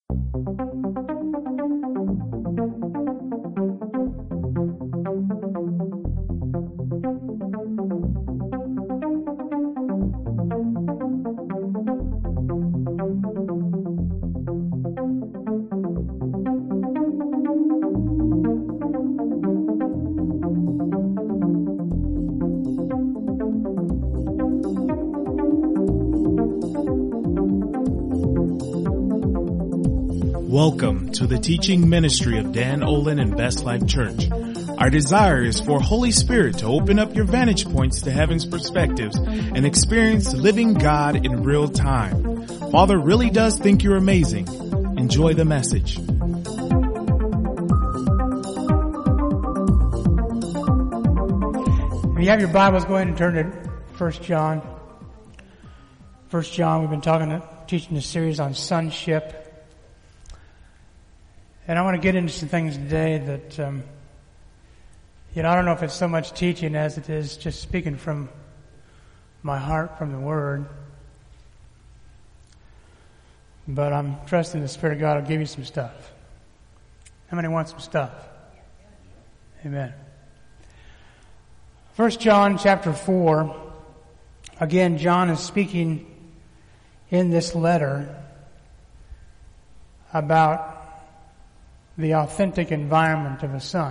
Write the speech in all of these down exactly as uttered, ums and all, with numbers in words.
Welcome to the teaching ministry of Dan Olin and Best Life Church. Our desire is for Holy Spirit to open up your vantage points to heaven's perspectives and experience living God in real time. Father really does think you're amazing. Enjoy the message. If you have your Bibles, go ahead and turn to First John. First John, we've been talking, teaching a series on sonship. And I want to get into some things today that, um, you know, I don't know if it's so much teaching as it is just speaking from my heart, from the Word. But I'm trusting the Spirit of God will give you some stuff. How many want some stuff? Amen. First John chapter four. Again, John is speaking in this letter about the authentic environment of a son.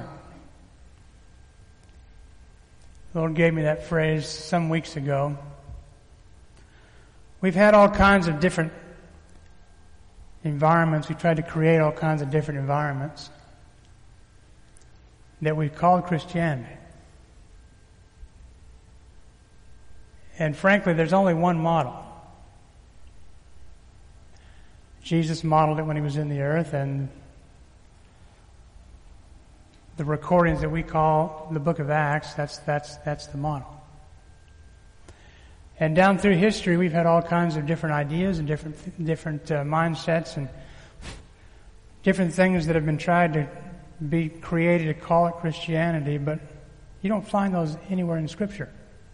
The Lord gave me that phrase some weeks ago. We've had all kinds of different environments. We tried to create all kinds of different environments that we called Christianity. And frankly, there's only one model. Jesus modeled it when he was in the earth, and the recordings that we call the book of Acts, that's, that's, that's the model. And down through history, we've had all kinds of different ideas and different, different uh, mindsets and different things that have been tried to be created to call it Christianity, but you don't find those anywhere in Scripture.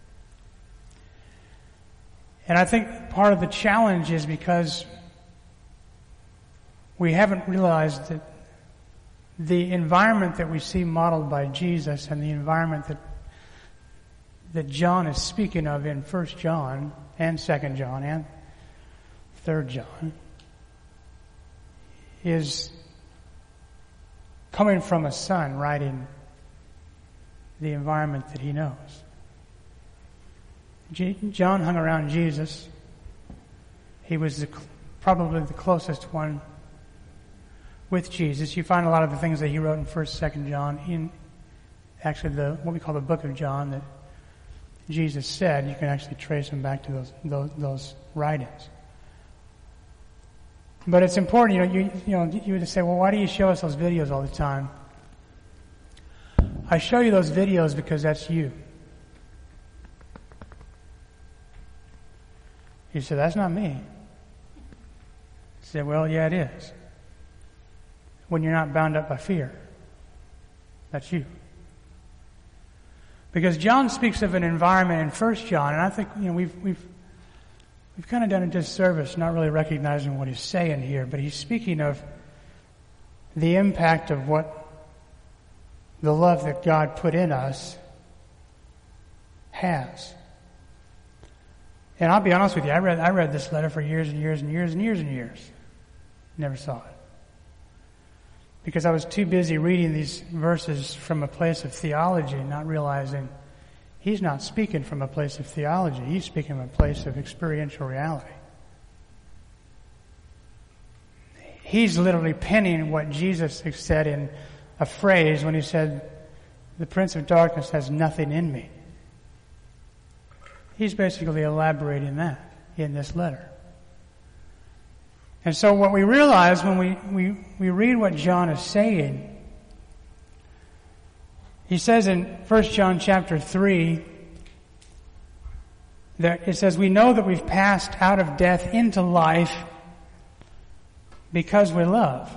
And I think part of the challenge is because we haven't realized that the environment that we see modeled by Jesus and the environment that that John is speaking of in First John and Second John and Third John is coming from a son writing the environment that he knows. G- John hung around Jesus. He was the, probably the closest one with Jesus. You find a lot of the things that he wrote in First, Second John in actually the what we call the book of John that Jesus said. You can actually trace them back to those those, those writings. But it's important, you know. You you know you would say, well, why do you show us those videos all the time? I show you those videos because that's you. You said, that's not me. I said, well, yeah, it is. When you're not bound up by fear. That's you. Because John speaks of an environment in First John, and I think, you know, we've we've we've kind of done a disservice not really recognizing what he's saying here, but he's speaking of the impact of what the love that God put in us has. And I'll be honest with you, I read I read this letter for years and years and years and years and years. Never saw it. Because I was too busy reading these verses from a place of theology, not realizing he's not speaking from a place of theology. He's speaking from a place of experiential reality. He's literally penning what Jesus said in a phrase when he said, the Prince of Darkness has nothing in me. He's basically elaborating that in this letter. And so what we realize when we, we, we read what John is saying, he says in First John chapter three, that it says, we know that we've passed out of death into life because we love.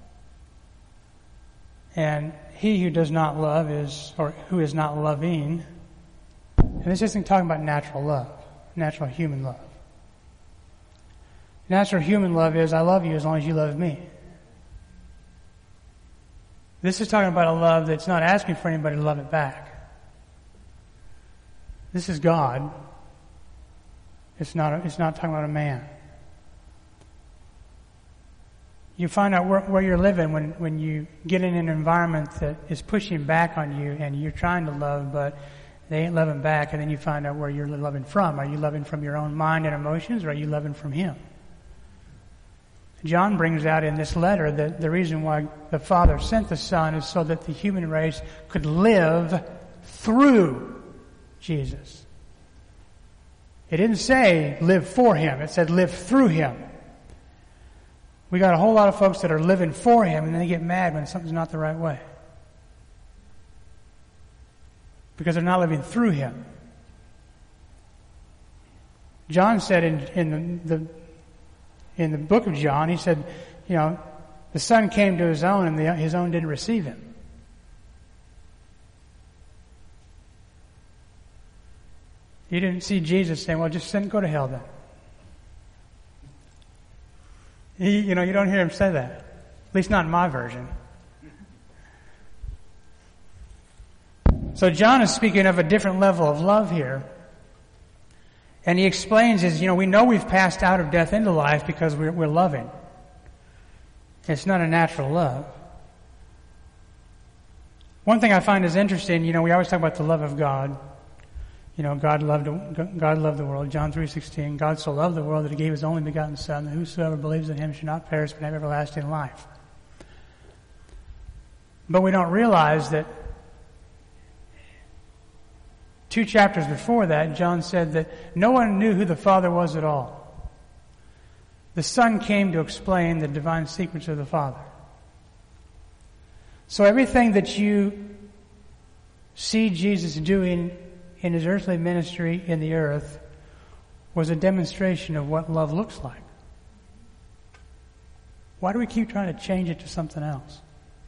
And he who does not love is, or who is not loving, and this isn't talking about natural love, natural human love. Natural human love is, I love you as long as you love me. This is talking about a love that's not asking for anybody to love it back. This is God. It's not, a, it's not talking about a man. You find out where, where you're living when, when you get in an environment that is pushing back on you and you're trying to love, but they ain't loving back, and then you find out where you're loving from. Are you loving from your own mind and emotions, or are you loving from Him? John brings out in this letter that the reason why the Father sent the Son is so that the human race could live through Jesus. It didn't say live for Him. It said live through Him. We got a whole lot of folks that are living for Him, and then they get mad when something's not the right way. Because they're not living through Him. John said in, in the, the in the book of John, he said, you know, the Son came to His own, and the, His own didn't receive Him. You didn't see Jesus saying, well, just send, go to hell then. He, you know, you don't hear Him say that. At least not in my version. So John is speaking of a different level of love here. And he explains is, you know, we know we've passed out of death into life because we're, we're loving. It's not a natural love. One thing I find is interesting, you know, we always talk about the love of God. You know, God loved God loved the world. John three sixteen. God so loved the world that He gave His only begotten Son, that whosoever believes in Him should not perish but have everlasting life. But we don't realize that two chapters before that, John said that no one knew who the Father was at all. The Son came to explain the divine secrets of the Father. So everything that you see Jesus doing in His earthly ministry in the earth was a demonstration of what love looks like. Why do we keep trying to change it to something else?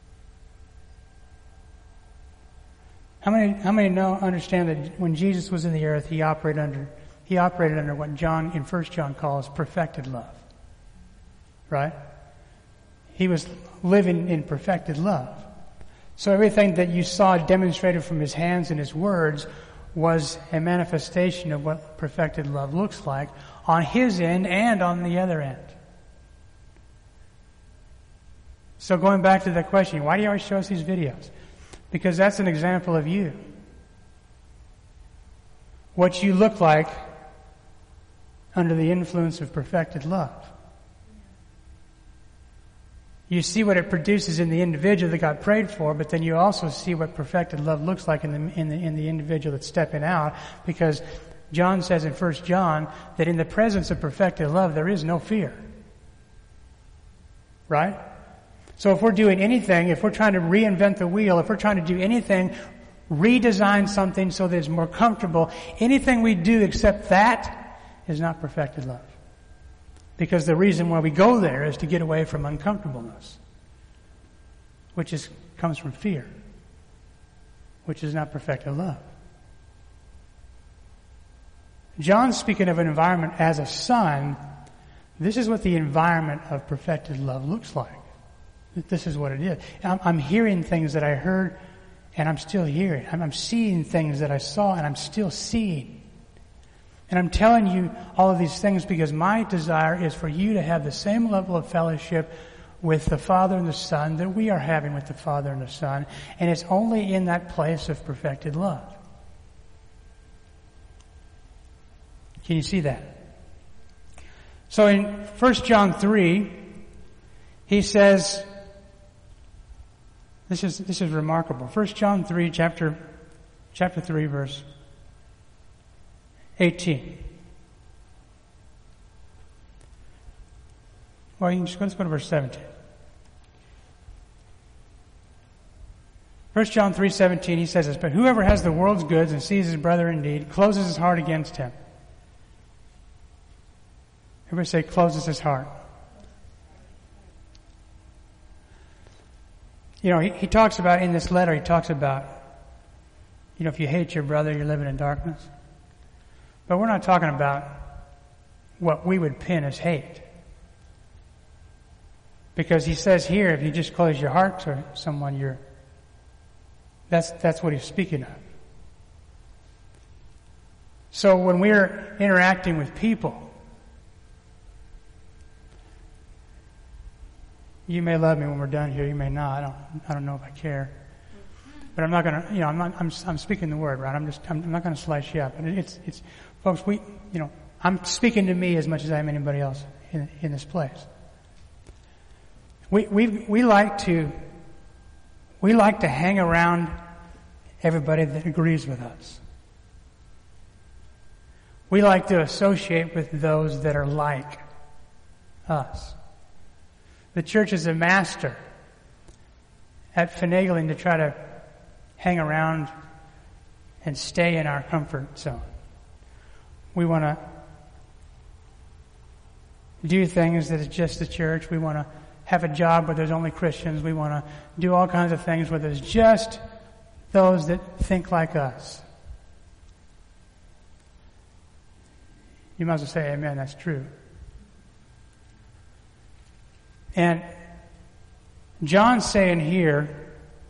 How many, how many know, understand that when Jesus was in the earth, He operated under, He operated under what John, in First John calls perfected love? Right? He was living in perfected love. So everything that you saw demonstrated from His hands and His words was a manifestation of what perfected love looks like on His end and on the other end. So going back to the question, why do you always show us these videos? Because that's an example of you. What you look like under the influence of perfected love. You see what it produces in the individual that got prayed for, but then you also see what perfected love looks like in the, in the, in the individual that's stepping out, because John says in First John that in the presence of perfected love there is no fear. Right? So if we're doing anything, if we're trying to reinvent the wheel, if we're trying to do anything, redesign something so that it's more comfortable, anything we do except that is not perfected love. Because the reason why we go there is to get away from uncomfortableness, which is comes from fear, which is not perfected love. John's speaking of an environment as a son. This is what the environment of perfected love looks like. This is what it is. I'm, I'm hearing things that I heard, and I'm still hearing. I'm, I'm seeing things that I saw, and I'm still seeing. And I'm telling you all of these things because my desire is for you to have the same level of fellowship with the Father and the Son that we are having with the Father and the Son. And it's only in that place of perfected love. Can you see that? So in First John three, he says, this is this is remarkable. First John three, chapter chapter three, verse eighteen. Well, you can just, let's go to verse seventeen. First John three seventeen, he says this, but whoever has the world's goods and sees his brother in need closes his heart against him. Everybody say, closes his heart. You know, he, he talks about, in this letter, he talks about, you know, if you hate your brother, you're living in darkness. But we're not talking about what we would pin as hate. Because he says here, if you just close your heart to someone, you're That's, that's what he's speaking of. So when we're interacting with people, you may love me when we're done here, you may not. I don't, I don't know if I care. But I'm not going to, you know, I'm not, I'm, I'm speaking the word, right? I'm just, I'm, I'm not going to slice you up. And it's, it's, folks, we, you know, I'm speaking to me as much as I am anybody else in, in this place. We, we, we like to, we like to hang around everybody that agrees with us. We like to associate with those that are like us. The church is a master at finagling to try to hang around and stay in our comfort zone. We want to do things that is just the church. We want to have a job where there's only Christians. We want to do all kinds of things where there's just those that think like us. You might as well say amen, that's true. And John's saying here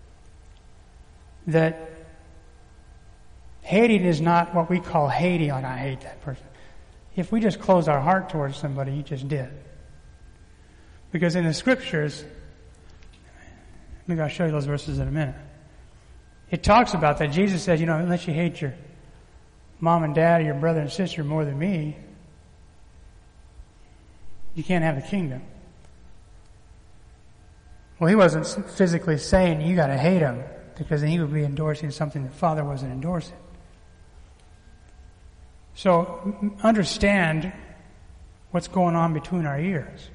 that hating is not what we call hating, like I hate that person. If we just close our heart towards somebody, you just did. Because in the scriptures, maybe I'll show you those verses in a minute. It talks about that. Jesus says, you know, unless you hate your mom and dad or your brother and sister more than me, you can't have the kingdom. Well, he wasn't physically saying you got to hate him, because then he would be endorsing something the Father wasn't endorsing. So understand what's going on between our ears.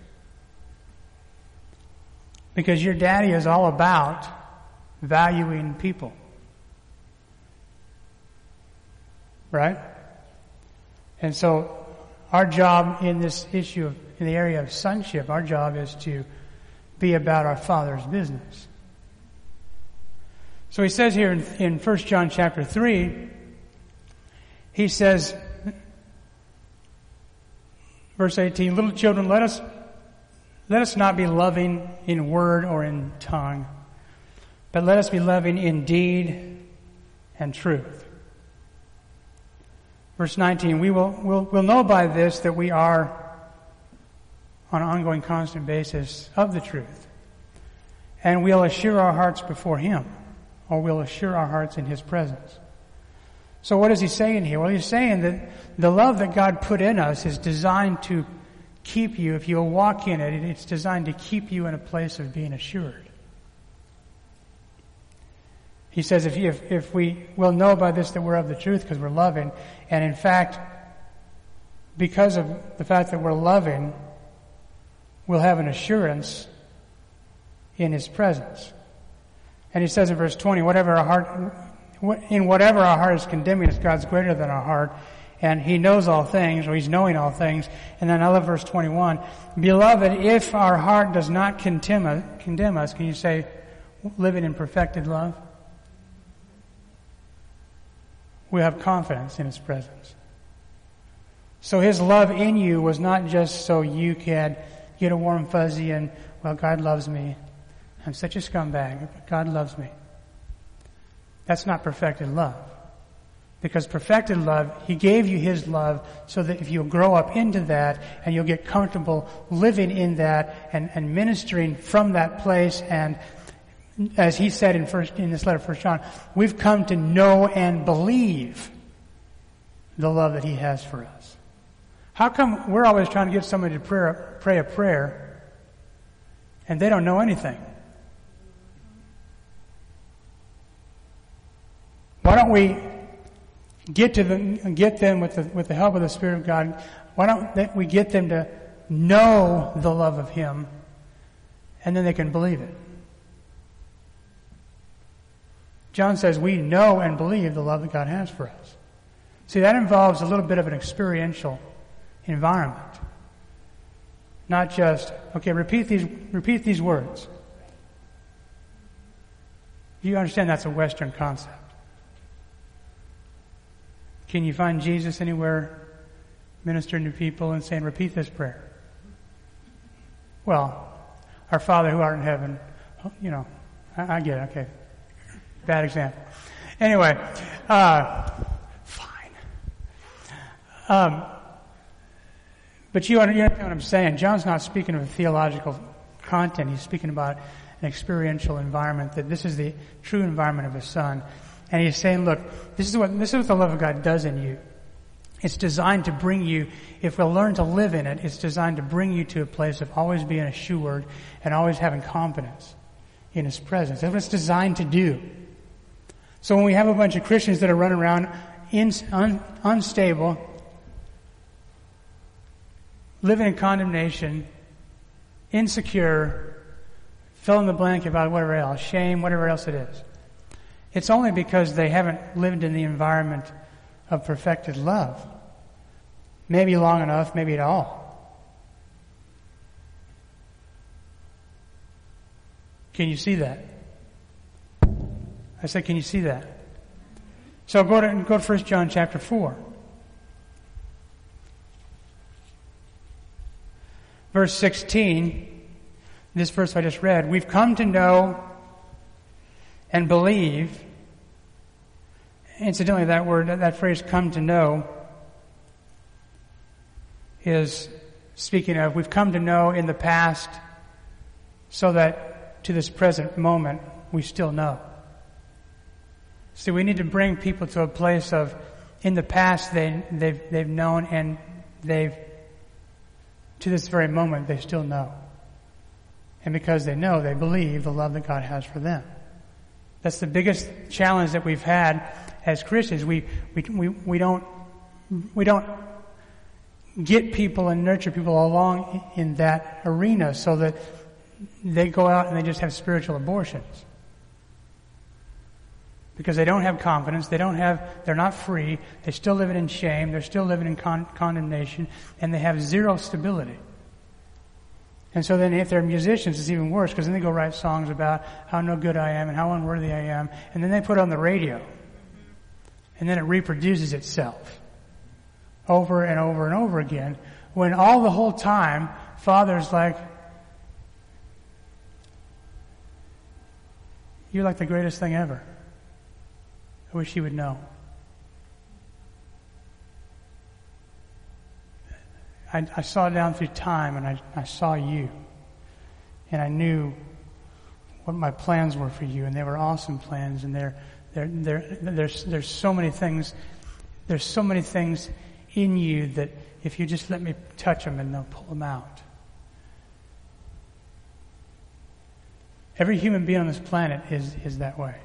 Because your daddy is all about valuing people. Right? And so our job in this issue of, in the area of sonship, our job is to be about our Father's business. So he says here in, in First John chapter three, he says, verse eighteen, little children, let us let us not be loving in word or in tongue, but let us be loving in deed and truth. Verse nineteen, we will we'll, we'll know by this that we are on an ongoing, constant basis of the truth. And we'll assure our hearts before Him, or we'll assure our hearts in His presence. So what is he saying here? Well, he's saying that the love that God put in us is designed to keep you, if you'll walk in it, it's designed to keep you in a place of being assured. He says if, if, if we will know by this that we're of the truth because we're loving, and in fact, because of the fact that we're loving, we'll have an assurance in His presence. And he says in verse twenty, whatever our heart, in whatever our heart is condemning us, God's greater than our heart, and He knows all things, or He's knowing all things. And then I love verse twenty-one. Beloved, if our heart does not condemn us, condemn us, can you say, living in perfected love? We have confidence in His presence. So His love in you was not just so you could get a warm fuzzy and, well, God loves me. I'm such a scumbag, but God loves me. That's not perfected love. Because perfected love, He gave you His love so that if you'll grow up into that and you'll get comfortable living in that and, and ministering from that place, and as he said in first in this letter, First John, we've come to know and believe the love that He has for us. How come we're always trying to get somebody to pray, pray a prayer and they don't know anything? Why don't we get to them, get them with the, with the help of the Spirit of God? Why don't we get them to know the love of Him, and then they can believe it? John says we know and believe the love that God has for us. See, that involves a little bit of an experiential environment. Not just, okay, repeat these, repeat these words. You understand that's a Western concept. Can you find Jesus anywhere ministering to people and saying, repeat this prayer? Well, our Father who art in heaven, you know, I, I get it, okay. Bad example. Anyway, uh, fine. Um, but you understand what I'm saying. John's not speaking of a theological content. He's speaking about an experiential environment, that this is the true environment of his Son. And he's saying, look, this is what, this is what the love of God does in you. It's designed to bring you, if we'll learn to live in it, it's designed to bring you to a place of always being assured and always having confidence in his presence. That's what it's designed to do. So when we have a bunch of Christians that are running around in, un, unstable, living in condemnation, insecure, fill in the blank about whatever else, shame, whatever else it is, it's only because they haven't lived in the environment of perfected love. Maybe long enough, maybe at all. Can you see that? I said, can you see that? So go to go to First John chapter four. Verse sixteen, this verse I just read, we've come to know and believe. Incidentally, that word, that phrase, come to know, is speaking of, we've come to know in the past so that to this present moment we still know. So we need to bring people to a place of, in the past they, they've, they've known, and they've, to this very moment, they still know. And because they know, they believe the love that God has for them. That's the biggest challenge that we've had as Christians. We, we, we, we don't, we don't get people and nurture people along in that arena so that they go out and they just have spiritual abortions. Because they don't have confidence, they don't have, they're not free, they're still living in shame, they're still living in con- condemnation, and they have zero stability. And so then if they're musicians, it's even worse, because then they go write songs about how no good I am and how unworthy I am, and then they put it on the radio. And then it reproduces itself over and over and over again, when all the whole time, Father's like, you're like the greatest thing ever. I wish you would know. I, I saw down through time, and I, I saw you. And I knew what my plans were for you, and they were awesome plans, and they're, they're, they're, there's, there's so many things, there's so many things in you that if you just let me touch them, and they'll pull them out. Every human being on this planet is, is that way.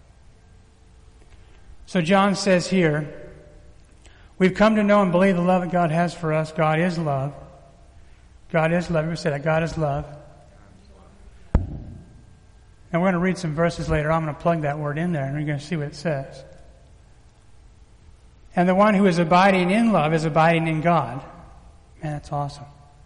So John says here, we've come to know and believe the love that God has for us. God is love. God is love. We said that. God is love. And we're going to read some verses later. I'm going to plug that word in there, and we're going to see what it says. And the one who is abiding in love is abiding in God. Man, that's awesome.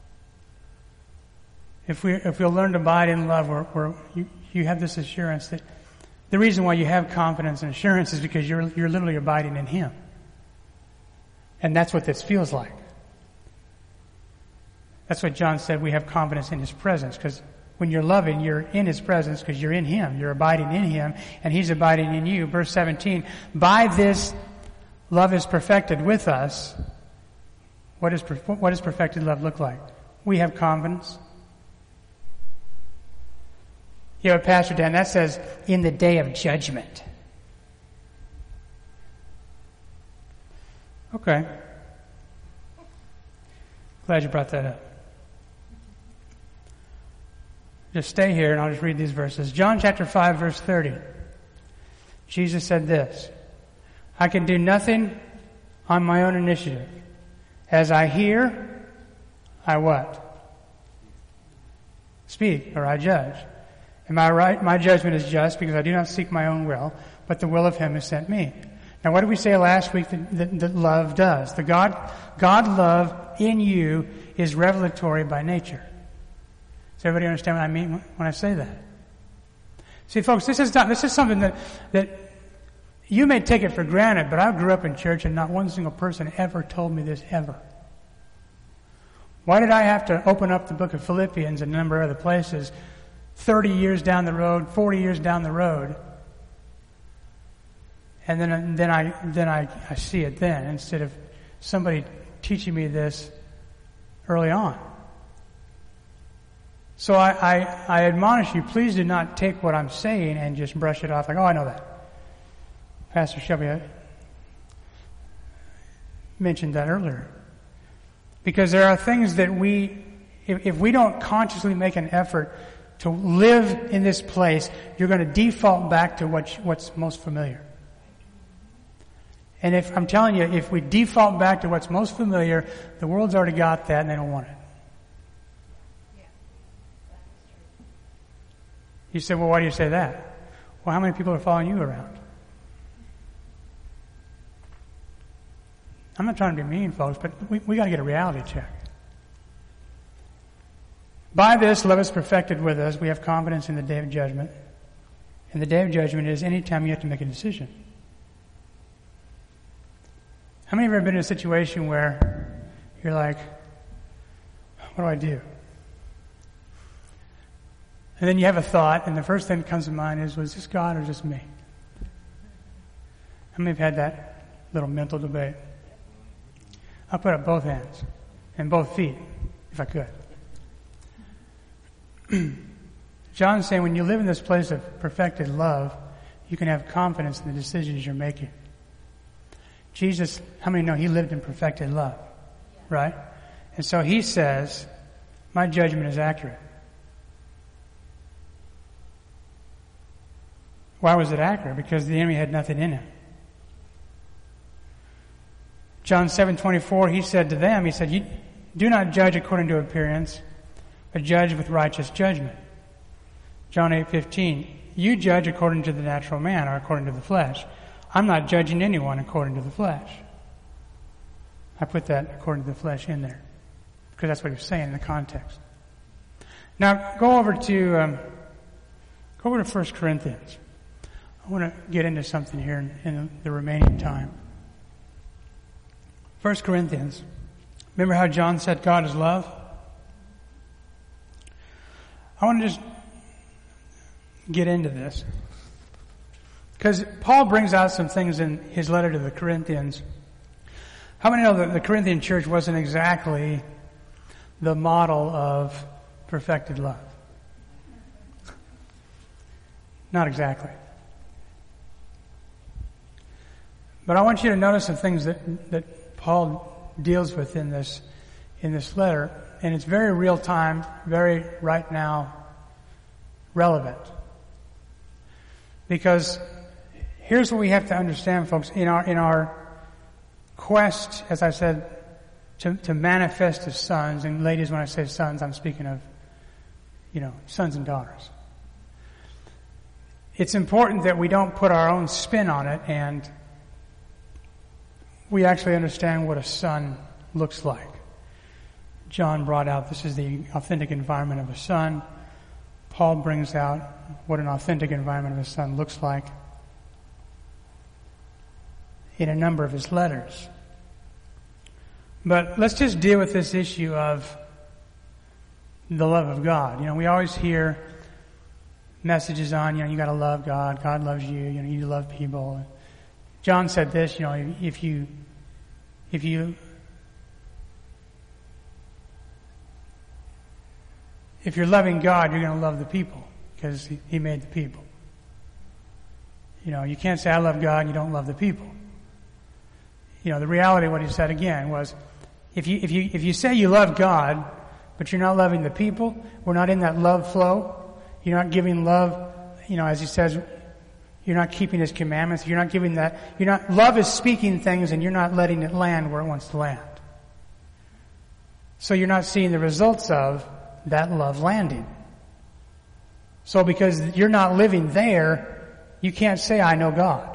If we if we'll learn to abide in love, we're, we're, you, you have this assurance that the reason why you have confidence and assurance is because you're you're literally abiding in Him. And that's what this feels like. That's what John said, we have confidence in His presence, because when you're loving, you're in His presence because you're in Him. You're abiding in Him, and He's abiding in you. Verse seventeen, by this love is perfected with us. What, is, what does perfected love look like? We have confidence. You know, Pastor Dan, that says, in the day of judgment. Okay. Glad you brought that up. Just stay here and I'll just read these verses. John chapter five, verse thirty. Jesus said this, I can do nothing on my own initiative. As I hear, I what? Speak, or I judge. Am I right? My judgment is just because I do not seek my own will, but the will of Him who sent me. Now, what did we say last week that, that, that love does? The God, God love in you is revelatory by nature. Does everybody understand what I mean when I say that? See, folks, this is not, this is something that, that you may take it for granted, but I grew up in church and not one single person ever told me this ever. Why did I have to open up the book of Philippians and a number of other places thirty years down the road, forty years down the road, And then, then I, then I, I see it then instead of somebody teaching me this early on. So I, I, I admonish you, please do not take what I'm saying and just brush it off like, oh, I know that. Pastor Shelby mentioned that earlier. Because there are things that we, if, if we don't consciously make an effort to live in this place, you're going to default back to what, what's most familiar. And if, I'm telling you, if we default back to what's most familiar, the world's already got that and they don't want it. You say, well, why do you say that? Well, how many people are following you around? I'm not trying to be mean, folks, but we, we got to get a reality check. By this, love is perfected with us. We have confidence in the day of judgment. And the day of judgment is any time you have to make a decision. How many of you have ever been in a situation where you're like, what do I do? And then you have a thought, and the first thing that comes to mind is, was this God or just me? How many have had that little mental debate? I'll put up both hands and both feet, if I could. John's saying when you live in this place of perfected love, you can have confidence in the decisions you're making. Jesus, how many know he lived in perfected love? Right? And so he says, my judgment is accurate. Why was it accurate? Because the enemy had nothing in him. John seven twenty-four, he said to them, he said, you do not judge according to appearance, but judge with righteous judgment. John eight fifteen, you judge according to the natural man or according to the flesh. I'm not judging anyone according to the flesh. I put that according to the flesh in there because that's what he was saying in the context. Now go over to um, go over to First Corinthians. I want to get into something here in, in the remaining time. First Corinthians. Remember how John said God is love? I want to just get into this. Because Paul brings out some things in his letter to the Corinthians. How many know that the Corinthian church wasn't exactly the model of perfected love? Not exactly. But I want you to notice some things that, that Paul deals with in this, in this letter. And it's very real time, very right now relevant. Because here's what we have to understand, folks. In our, in our quest, as I said, to, to manifest as sons, and ladies, when I say sons, I'm speaking of, you know, sons and daughters. It's important that we don't put our own spin on it and we actually understand what a son looks like. John brought out, this is the authentic environment of a son. Paul brings out what an authentic environment of a son looks like in a number of his letters. But let's just deal with this issue of the love of God. You know, we always hear messages on, you know, you gotta love God, God loves you, you know, you love people. John said this, you know, if you, if you, if you're loving God, you're going to love the people because he, he made the people. You know, you can't say I love God and you don't love the people. You know, the reality of what he said again was, if you, if you, if you say you love God, but you're not loving the people, we're not in that love flow, you're not giving love, you know, as he says, you're not keeping his commandments. You're not giving that. You're not, love is speaking things and you're not letting it land where it wants to land. So you're not seeing the results of that love landing. So because you're not living there, you can't say I know God.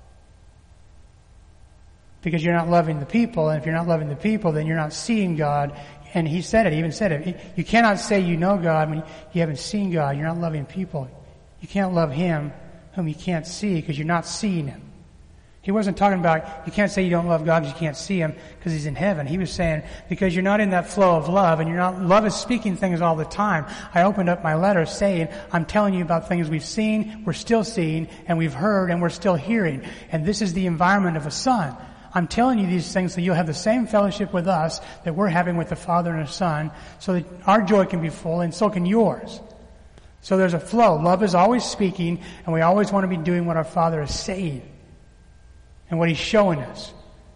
Because you're not loving the people, and if you're not loving the people, then you're not seeing God. And he said it, he even said it. You cannot say you know God when you haven't seen God. You're not loving people. You can't love him whom you can't see because you're not seeing him. He wasn't talking about, you can't say you don't love God because you can't see Him because He's in heaven. He was saying, because you're not in that flow of love and you're not, love is speaking things all the time. I opened up my letter saying, I'm telling you about things we've seen, we're still seeing, and we've heard, and we're still hearing. And this is the environment of a son. I'm telling you these things so you'll have the same fellowship with us that we're having with the Father and the Son, so that our joy can be full and so can yours. So there's a flow. Love is always speaking, and we always want to be doing what our Father is saying and what He's showing us.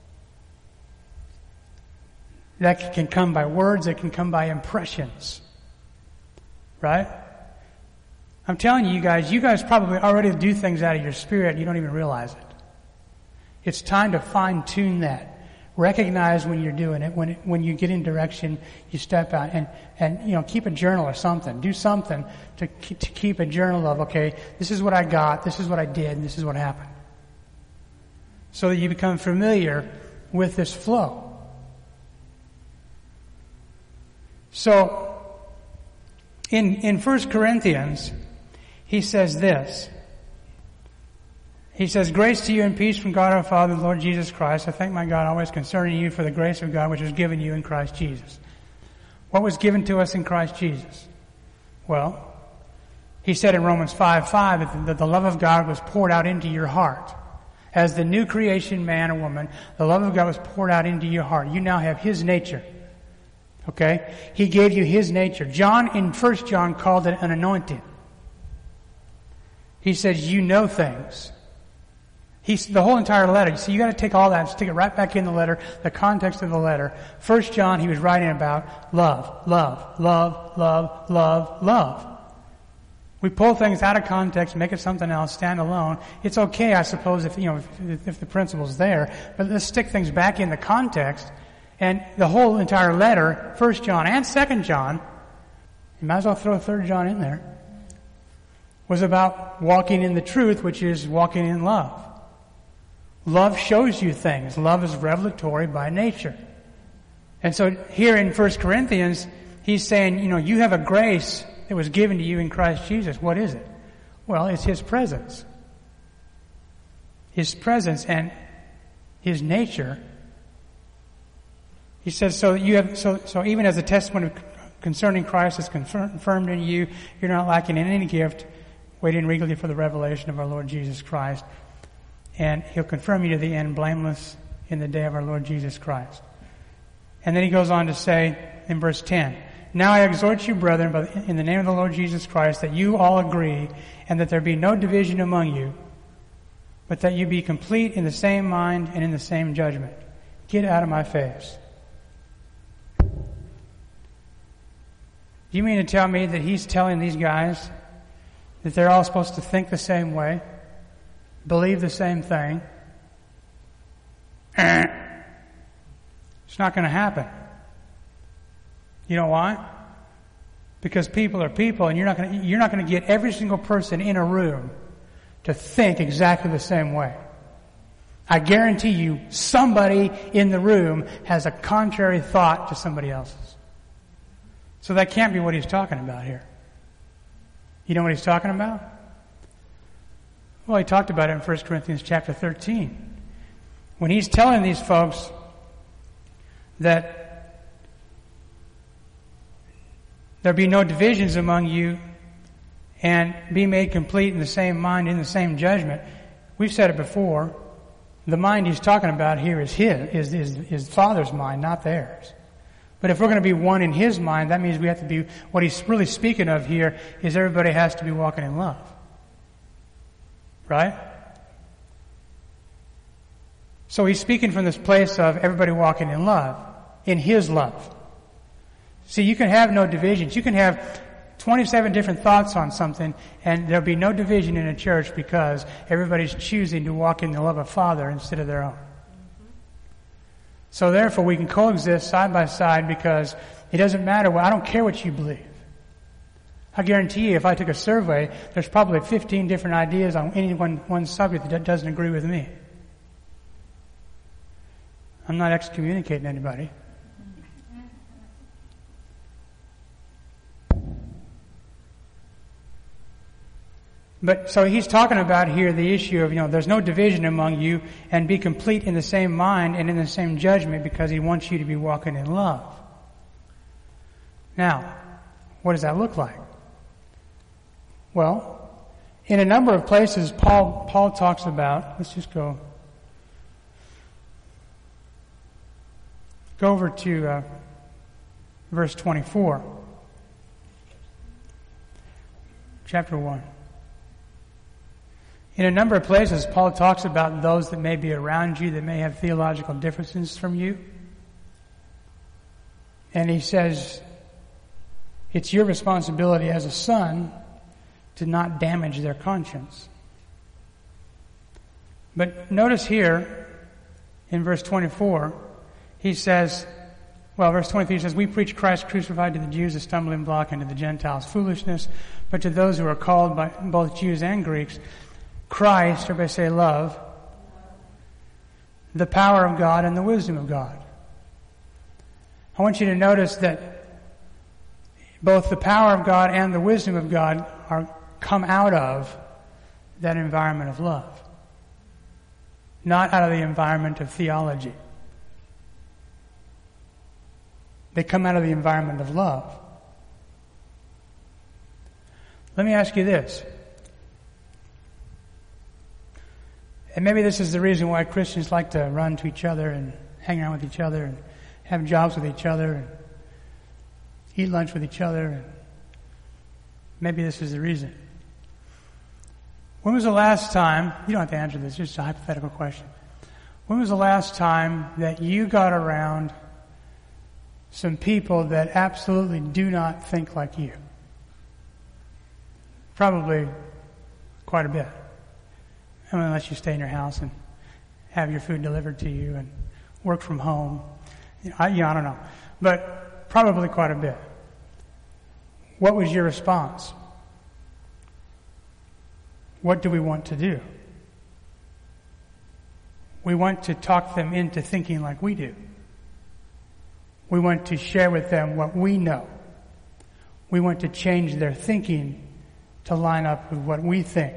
That can come by words, it can come by impressions. Right? I'm telling you, you guys, you guys probably already do things out of your spirit, you don't even realize it. It's time to fine-tune that. Recognize when you're doing it. When it, when you get in direction, you step out and, and, you know, keep a journal or something. Do something to, to keep a journal of, okay, this is what I got, this is what I did, and this is what happened. So that you become familiar with this flow. So, in, in First Corinthians, he says this. He says, grace to you and peace from God our Father and Lord Jesus Christ. I thank my God always concerning you for the grace of God which was given you in Christ Jesus. What was given to us in Christ Jesus? Well, he said in Romans five five that the love of God was poured out into your heart. As the new creation man or woman, the love of God was poured out into your heart. You now have His nature. Okay? He gave you His nature. John in First John called it an anointing. He says, you know things. He's, the whole entire letter, you see, you gotta take all that and stick it right back in the letter, the context of the letter. First John, he was writing about love, love, love, love, love, love. We pull things out of context, make it something else, stand alone. It's okay, I suppose, if, you know, if, if the principle's there, but let's stick things back in the context. And the whole entire letter, First John and Second John, you might as well throw Third John in there, was about walking in the truth, which is walking in love. Love shows you things. Love is revelatory by nature. And so here in First Corinthians, he's saying, you know, you have a grace that was given to you in Christ Jesus. What is it? Well, it's His presence. His presence and His nature. He says, so you have, so, so even as the testimony concerning Christ is confirmed in you, you're not lacking in any gift, waiting regally for the revelation of our Lord Jesus Christ. And He'll confirm you to the end blameless in the day of our Lord Jesus Christ. And then he goes on to say in verse ten, now I exhort you, brethren, in the name of the Lord Jesus Christ, that you all agree, and that there be no division among you, but that you be complete in the same mind and in the same judgment. Get out of my face. Do you mean to tell me that he's telling these guys that they're all supposed to think the same way? Believe the same thing? It's not going to happen. You know why? Because people are people, and you're not going to, you're not going to get every single person in a room to think exactly the same way. I guarantee you, somebody in the room has a contrary thought to somebody else's. So that can't be what he's talking about here. You know what he's talking about? Well, he talked about it in First Corinthians chapter thirteen. When he's telling these folks that there be no divisions among you and be made complete in the same mind, in the same judgment. We've said it before. The mind he's talking about here is his, is, is his Father's mind, not theirs. But if we're going to be one in His mind, that means we have to be, what he's really speaking of here is everybody has to be walking in love. Right? So he's speaking from this place of everybody walking in love, in His love. See, you can have no divisions. You can have twenty-seven different thoughts on something, and there'll be no division in a church because everybody's choosing to walk in the love of Father instead of their own. So therefore, we can coexist side by side because it doesn't matter what, I don't care what you believe. I guarantee you, if I took a survey, there's probably fifteen different ideas on any one, one subject that doesn't agree with me. I'm not excommunicating anybody. But so he's talking about here the issue of, you know, there's no division among you, and be complete in the same mind and in the same judgment, because he wants you to be walking in love. Now, what does that look like? Well, in a number of places, Paul Paul talks about, let's just go go over to uh, verse twenty-four, chapter one. In a number of places, Paul talks about those that may be around you that may have theological differences from you. And he says, it's your responsibility as a son to not damage their conscience. But notice here, in verse twenty-four, he says, well, verse twenty-three says, we preach Christ crucified, to the Jews a stumbling block, and to the Gentiles foolishness, but to those who are called by both Jews and Greeks, Christ, everybody say love, the power of God and the wisdom of God. I want you to notice that both the power of God and the wisdom of God are come out of that environment of love, not out of the environment of theology. They come out of the environment of love. Let me ask you this. And maybe this is the reason why Christians like to run to each other and hang around with each other and have jobs with each other and eat lunch with each other. And maybe this is the reason. When was the last time, you don't have to answer this, just a hypothetical question. When was the last time that you got around some people that absolutely do not think like you? Probably quite a bit. I mean, unless you stay in your house and have your food delivered to you and work from home. You know, I, you know, I don't know. But probably quite a bit. What was your response? What do we want to do? We want to talk them into thinking like we do. We want to share with them what we know. We want to change their thinking to line up with what we think.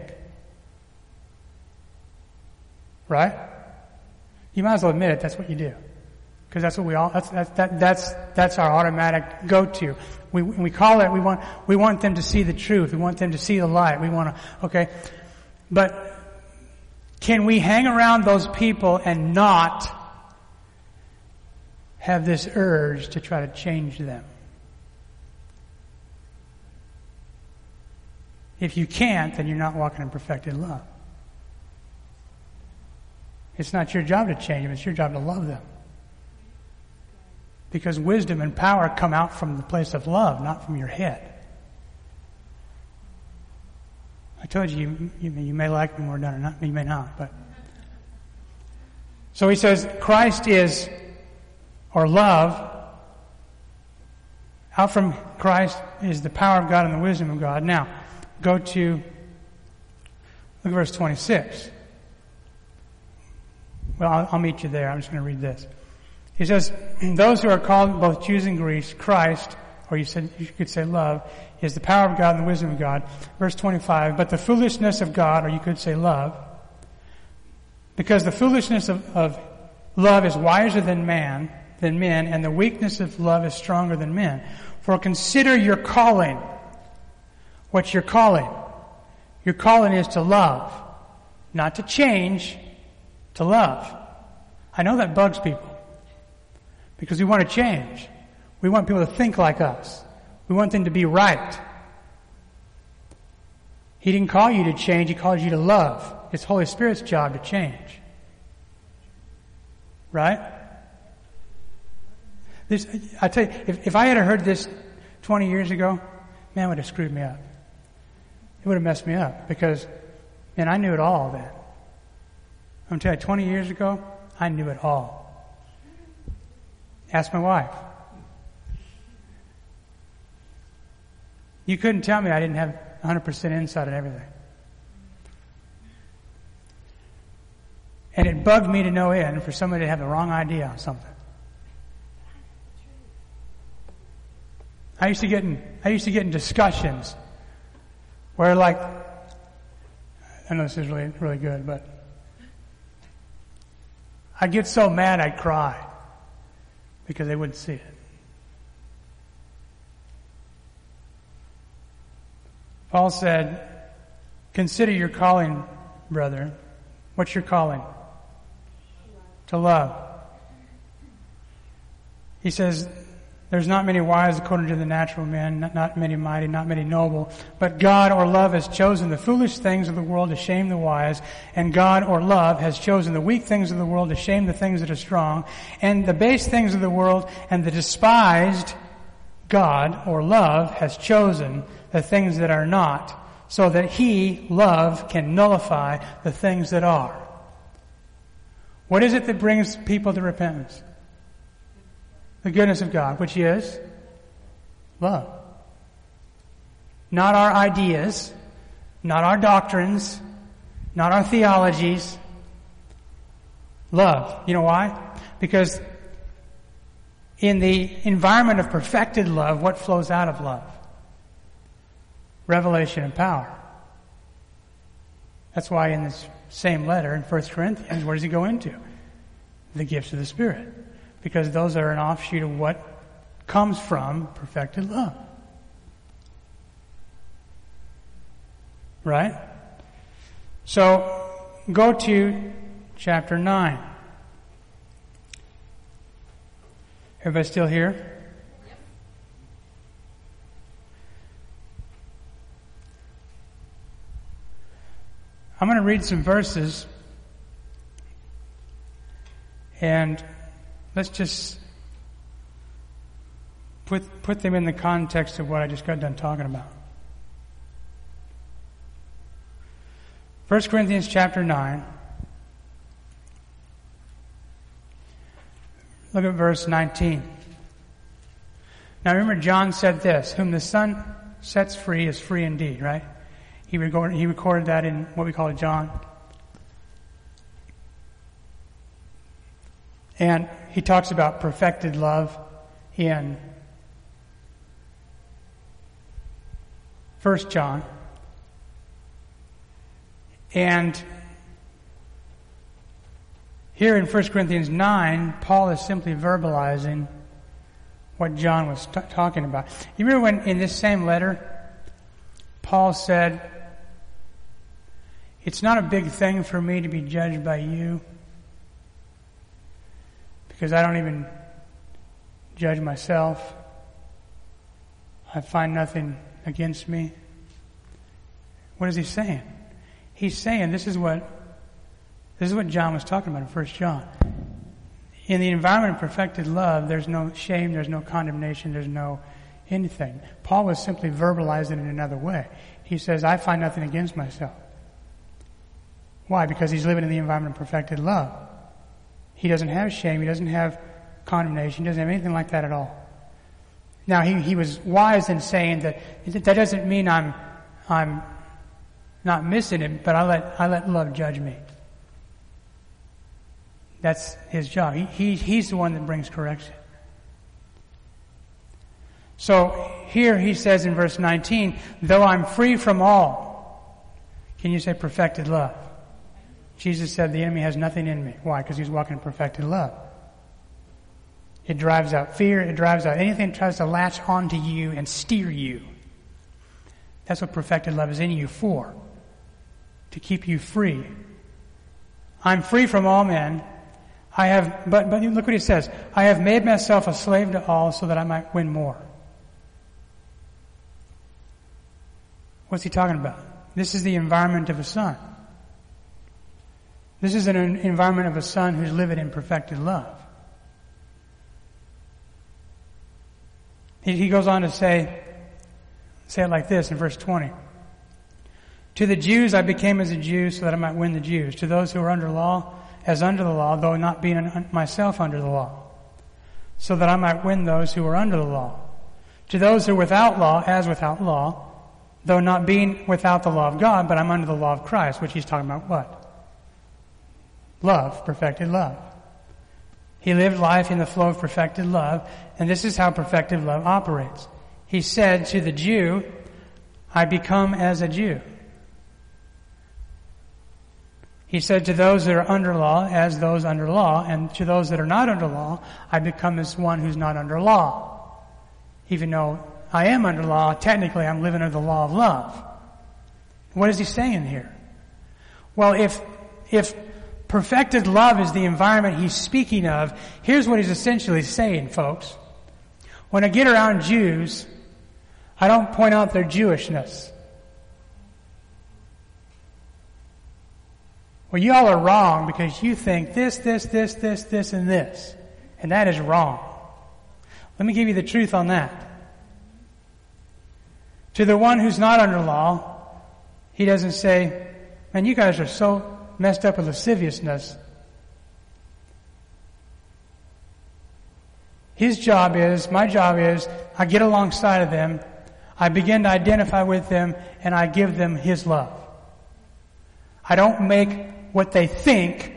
Right? You might as well admit it. That's what you do, because that's what we all. That's that's that, that's that's our automatic go-to. We we call it. We want we want them to see the truth. We want them to see the light. We want to. Okay, but can we hang around those people and not have this urge to try to change them? If you can't, then you're not walking in perfected love. It's not your job to change them. It's your job to love them. Because wisdom and power come out from the place of love, not from your head. I told you, you, you may like me more done or not. You may not, but. So he says, Christ is, or love, out from Christ is the power of God and the wisdom of God. Now, go to, look at verse twenty-six. Well, I'll, I'll meet you there. I'm just going to read this. He says, those who are called both Jews and Greeks, Christ, or you said you could say love, is the power of God and the wisdom of God. Verse twenty-five, but the foolishness of God, or you could say love, because the foolishness of, of love is wiser than man, than men, and the weakness of love is stronger than men. For consider your calling. What's your calling? Your calling is to love, not to change, to love. I know that bugs people because we want to change. We want people to think like us. We want them to be right. He didn't call you to change. He called you to love. It's Holy Spirit's job to change. Right? This, I tell you, if, if I had heard this twenty years ago, man, it would have screwed me up. It would have messed me up because, man, I knew it all then. I'm telling you, twenty years ago, I knew it all. Ask my wife. You couldn't tell me I didn't have one hundred percent insight on everything. And it bugged me to no end for somebody to have the wrong idea on something. I used to get in, I used to get in discussions where, like, I know this is really, really good, but I'd get so mad I'd cry because they wouldn't see it. Paul said, consider your calling, brother. What's your calling? To love. He says, there's not many wise according to the natural men, not, not many mighty, not many noble, but God or love has chosen the foolish things of the world to shame the wise, and God or love has chosen the weak things of the world to shame the things that are strong, and the base things of the world and the despised God or love has chosen the things that are not, so that he, love, can nullify the things that are. What is it that brings people to repentance? The goodness of God, which is love. Not our ideas, not our doctrines, not our theologies. Love. You know why? Because in the environment of perfected love, what flows out of love? Revelation and power. That's why in this same letter in First Corinthians, where does he go into? The gifts of the Spirit. Because those are an offshoot of what comes from perfected love. Right? So, go to chapter nine. Everybody still here? I'm going to read some verses, and let's just put put them in the context of what I just got done talking about. First Corinthians chapter nine. Look at verse nineteen. Now remember, John said this, whom the Son sets free is free indeed, right? He recorded, he recorded that in what we call John. And he talks about perfected love in First John. And here in First Corinthians nine, Paul is simply verbalizing what John was t- talking about. You remember when in this same letter, Paul said, it's not a big thing for me to be judged by you because I don't even judge myself. I find nothing against me. What is he saying? He's saying this is what this is what John was talking about in First John. In the environment of perfected love, there's no shame, there's no condemnation, there's no anything. Paul was simply verbalizing it in another way. He says, I find nothing against myself. Why? Because he's living in the environment of perfected love. He doesn't have shame. He doesn't have condemnation. He doesn't have anything like that at all. Now, he, he was wise in saying that that doesn't mean I'm I'm not missing it, but I let I let love judge me. That's his job. He, he he's the one that brings correction. So here he says in verse nineteen, though I'm free from all. Can you say perfected love? Jesus said the enemy has nothing in me. Why? Because he's walking in perfected love. It drives out fear. It drives out anything that tries to latch onto you and steer you. That's what perfected love is in you for. To keep you free. I'm free from all men. I have, but, but look what he says. I have made myself a slave to all so that I might win more. What's he talking about? This is the environment of a son. This is an environment of a son who's living in perfected love. He, he goes on to say, say it like this in verse twenty. To the Jews I became as a Jew so that I might win the Jews. To those who are under law, as under the law, though not being un- myself under the law, so that I might win those who are under the law. To those who are without law, as without law, though not being without the law of God, but I'm under the law of Christ, which he's talking about what? Love, perfected love. He lived life in the flow of perfected love, and this is how perfected love operates. He said to the Jew, I become as a Jew. He said, to those that are under law, as those under law, and to those that are not under law, I become as one who's not under law. Even though I am under law, technically I'm living under the law of love. What is he saying here? Well, if, if perfected love is the environment he's speaking of, here's what he's essentially saying, folks. When I get around Jews, I don't point out their Jewishness. Well, you all are wrong because you think this, this, this, this, this, and this. And that is wrong. Let me give you the truth on that. To the one who's not under law, he doesn't say, man, you guys are so messed up with lasciviousness. His job is, my job is, I get alongside of them, I begin to identify with them, and I give them His love. I don't make what they think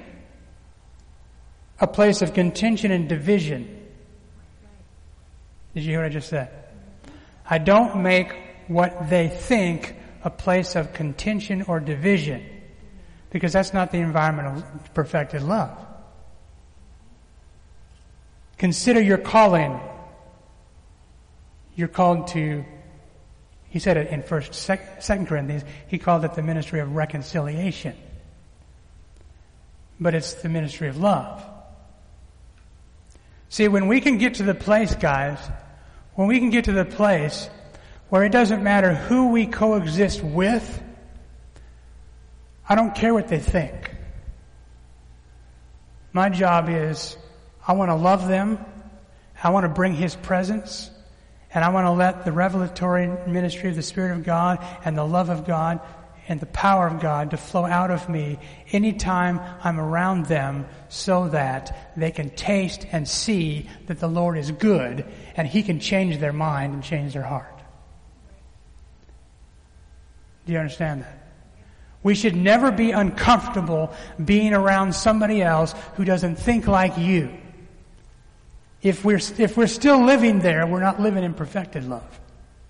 a place of contention and division. Did you hear what I just said? I don't make what they think a place of contention or division, because that's not the environment of perfected love. Consider your calling. You're called to, he said it in First, Second Corinthians, he called it the ministry of reconciliation. But it's the ministry of love. See, when we can get to the place, guys, when we can get to the place where it doesn't matter who we coexist with, I don't care what they think. My job is, I want to love them, I want to bring His presence, and I want to let the revelatory ministry of the Spirit of God and the love of God and the power of God to flow out of me anytime I'm around them, so that they can taste and see that the Lord is good and He can change their mind and change their heart. Do you understand that? We should never be uncomfortable being around somebody else who doesn't think like you. If we're, if we're still living there, we're not living in perfected love.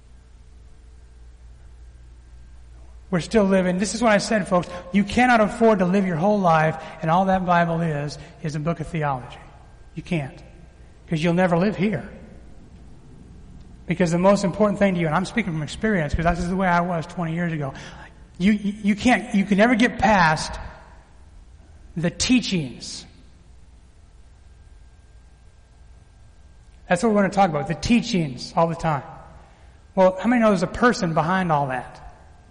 We're still living, this is what I said, folks, you cannot afford to live your whole life and all that Bible is, is a book of theology. You can't. Because you'll never live here. Because the most important thing to you, and I'm speaking from experience, because this is the way I was twenty years ago, you, you can't, you can never get past the teachings. That's what we're going to talk about, the teachings all the time. Well, how many know there's a person behind all that?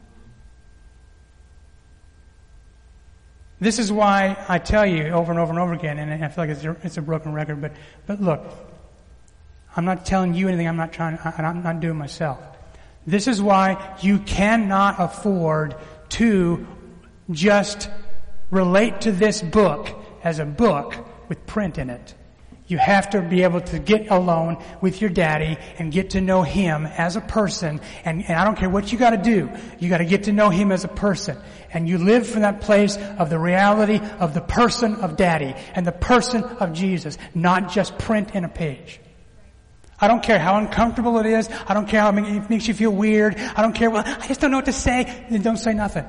This is why I tell you over and over and over again, and I feel like it's a, it's a broken record, but, but look, I'm not telling you anything I'm not trying, I'm not doing myself. This is why you cannot afford to just relate to this book as a book with print in it. You have to be able to get alone with your daddy and get to know him as a person. And, and I don't care what you got to do. You got to get to know him as a person. And you live from that place of the reality of the person of daddy and the person of Jesus, not just print in a page. I don't care how uncomfortable it is. I don't care how it makes you feel weird. I don't care. Well, I just don't know what to say. Then don't say nothing.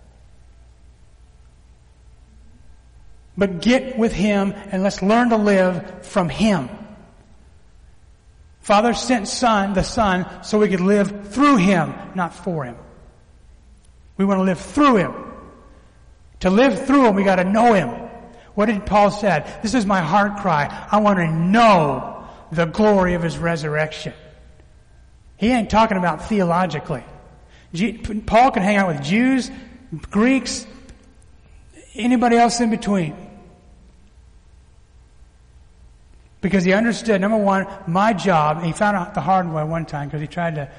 But get with Him and let's learn to live from Him. Father sent Son, the Son, so we could live through Him, not for Him. We want to live through Him. To live through Him, we got to know Him. What did Paul say? This is my heart cry. I want to know the glory of His resurrection. He ain't talking about theologically. Paul can hang out with Jews, Greeks, anybody else in between. Because he understood, number one, my job, and he found out the hard way one time because he tried to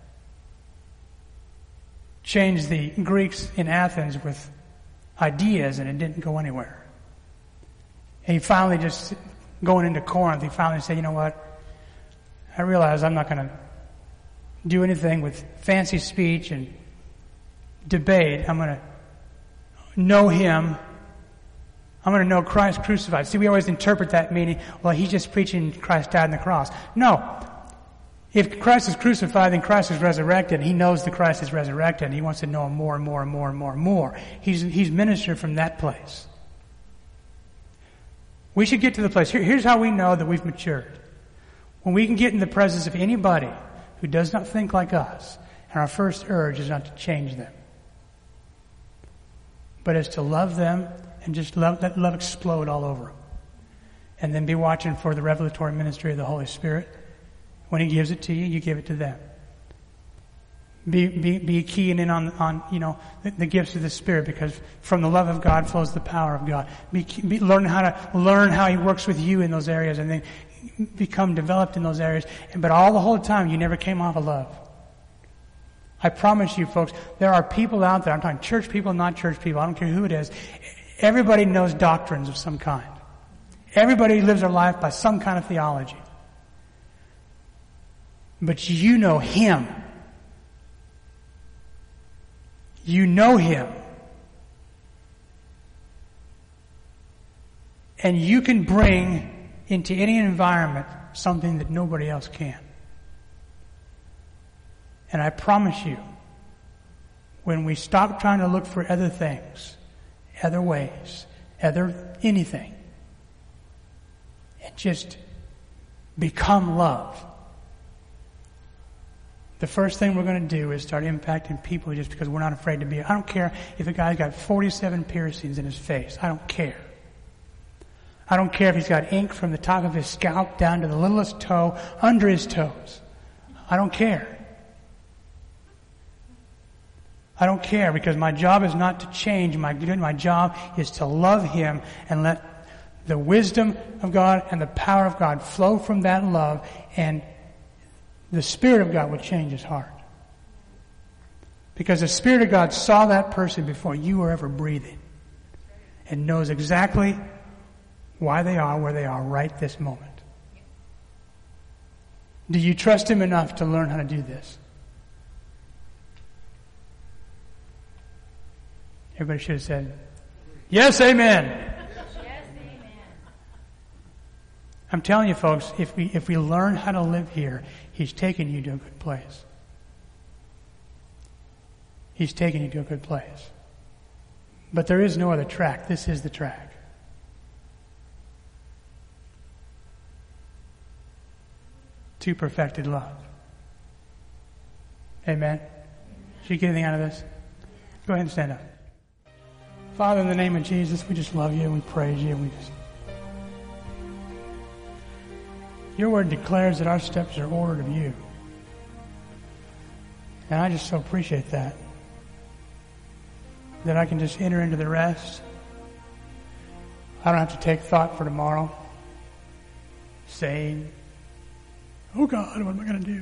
change the Greeks in Athens with ideas and it didn't go anywhere. And he finally just, going into Corinth, he finally said, you know what, I realize I'm not going to do anything with fancy speech and debate. I'm going to know Him. I'm going to know Christ crucified. See, we always interpret that meaning, well, he's just preaching Christ died on the cross. No. If Christ is crucified, then Christ is resurrected. He knows that Christ is resurrected, and he wants to know him more and more and more and more and more. He's, he's ministered from that place. We should get to the place. Here, here's how we know that we've matured. When we can get in the presence of anybody who does not think like us, and our first urge is not to change them, but is to love them and just love, let love explode all over them. And then be watching for the revelatory ministry of the Holy Spirit. When he gives it to you, you give it to them. Be, be, be keying in on, on, you know, the, the gifts of the Spirit, because from the love of God flows the power of God. Be, be, learn how to, learn how he works with you in those areas, and then become developed in those areas. But all the whole time, you never came off of love. I promise you, folks, there are people out there, I'm talking church people, not church people, I don't care who it is. Everybody knows doctrines of some kind. Everybody lives their life by some kind of theology. But you know him. You know him. And you can bring into any environment something that nobody else can. And I promise you, when we stop trying to look for other things, other ways, other anything, and just become love, the first thing we're going to do is start impacting people just because we're not afraid to be. I don't care if a guy's got forty-seven piercings in his face. I don't care. I don't care if he's got ink from the top of his scalp down to the littlest toe under his toes. I don't care. I don't care, because my job is not to change. My, my job is to love him and let the wisdom of God and the power of God flow from that love, and the Spirit of God will change his heart. Because the Spirit of God saw that person before you were ever breathing and knows exactly why they are where they are right this moment. Do you trust him enough to learn how to do this? Everybody should have said, yes, amen. Yes, amen. I'm telling you, folks, if we if we learn how to live here, he's taking you to a good place. He's taking you to a good place. But there is no other track. This is the track. To perfected love. Amen. Did you get anything out of this? Go ahead and stand up. Father, in the name of Jesus, we just love you and we praise you. And we just, your word declares that our steps are ordered of you. And I just so appreciate that. That I can just enter into the rest. I don't have to take thought for tomorrow. Saying, oh God, what am I going to do?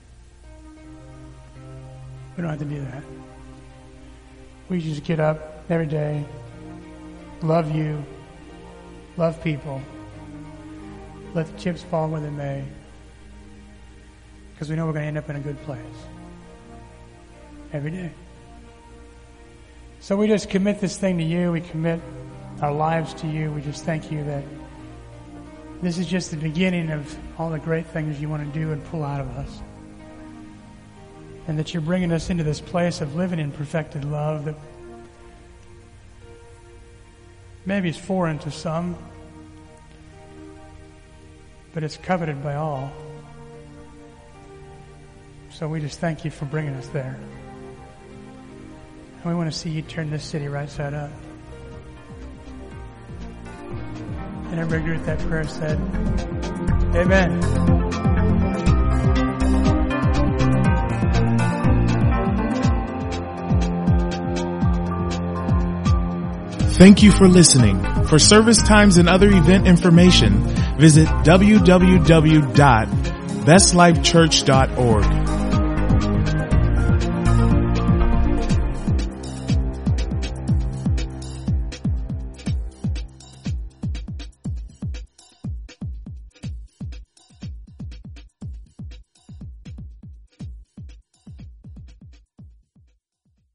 We don't have to do that. We just get up every day, love you, love people, let the chips fall where they may, because we know we're going to end up in a good place every day. So we just commit this thing to you. We commit our lives to you. We just thank you that this is just the beginning of all the great things you want to do and pull out of us. And that you're bringing us into this place of living in perfected love that maybe it's foreign to some, but it's coveted by all. So we just thank you for bringing us there. And we want to see you turn this city right side up. And everybody agree with that prayer said, amen. Thank you for listening. For service times and other event information, visit w w w dot best life church dot org.